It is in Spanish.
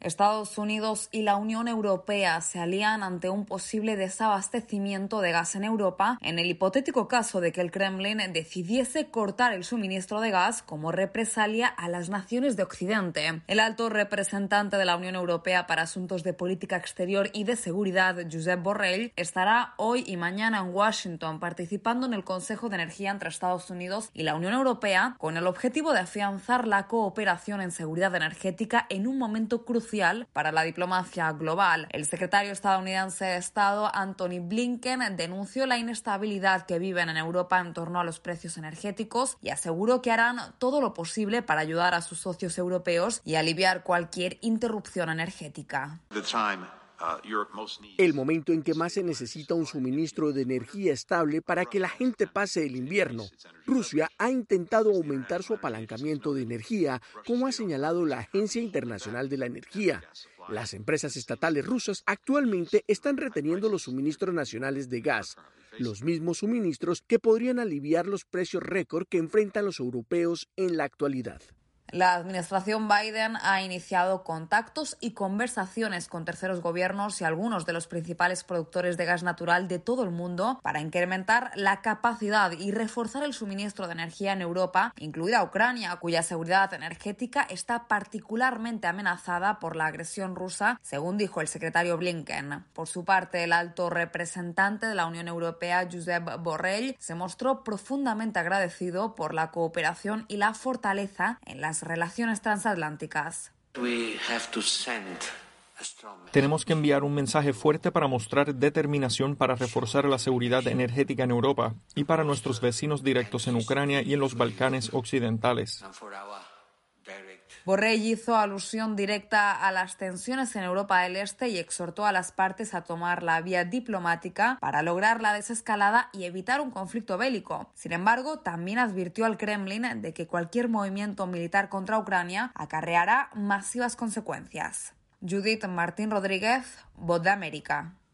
Estados Unidos y la Unión Europea se alían ante un posible desabastecimiento de gas en Europa en el hipotético caso de que el Kremlin decidiese cortar el suministro de gas como represalia a las naciones de Occidente. El alto representante de la Unión Europea para Asuntos de Política Exterior y de Seguridad, Josep Borrell, estará hoy y mañana en Washington participando en el Consejo de Energía entre Estados Unidos y la Unión Europea con el objetivo de afianzar la cooperación en seguridad energética en un momento crucial para la diplomacia global. El secretario estadounidense de Estado, Antony Blinken, denunció la inestabilidad que viven en Europa en torno a los precios energéticos y aseguró que harán todo lo posible para ayudar a sus socios europeos y aliviar cualquier interrupción energética. El momento en que más se necesita un suministro de energía estable para que la gente pase el invierno. Rusia ha intentado aumentar su apalancamiento de energía, como ha señalado la Agencia Internacional de la Energía. Las empresas estatales rusas actualmente están reteniendo los suministros nacionales de gas, los mismos suministros que podrían aliviar los precios récord que enfrentan los europeos en la actualidad. La administración Biden ha iniciado contactos y conversaciones con terceros gobiernos y algunos de los principales productores de gas natural de todo el mundo para incrementar la capacidad y reforzar el suministro de energía en Europa, incluida Ucrania, cuya seguridad energética está particularmente amenazada por la agresión rusa, según dijo el secretario Blinken. Por su parte, el alto representante de la Unión Europea, Josep Borrell, se mostró profundamente agradecido por la cooperación y la fortaleza en las relaciones transatlánticas. Tenemos que enviar un mensaje fuerte para mostrar determinación para reforzar la seguridad energética en Europa y para nuestros vecinos directos en Ucrania y en los Balcanes occidentales. Borrell hizo alusión directa a las tensiones en Europa del Este y exhortó a las partes a tomar la vía diplomática para lograr la desescalada y evitar un conflicto bélico. Sin embargo, también advirtió al Kremlin de que cualquier movimiento militar contra Ucrania acarreará masivas consecuencias. Judith Martín Rodríguez, Voz de América.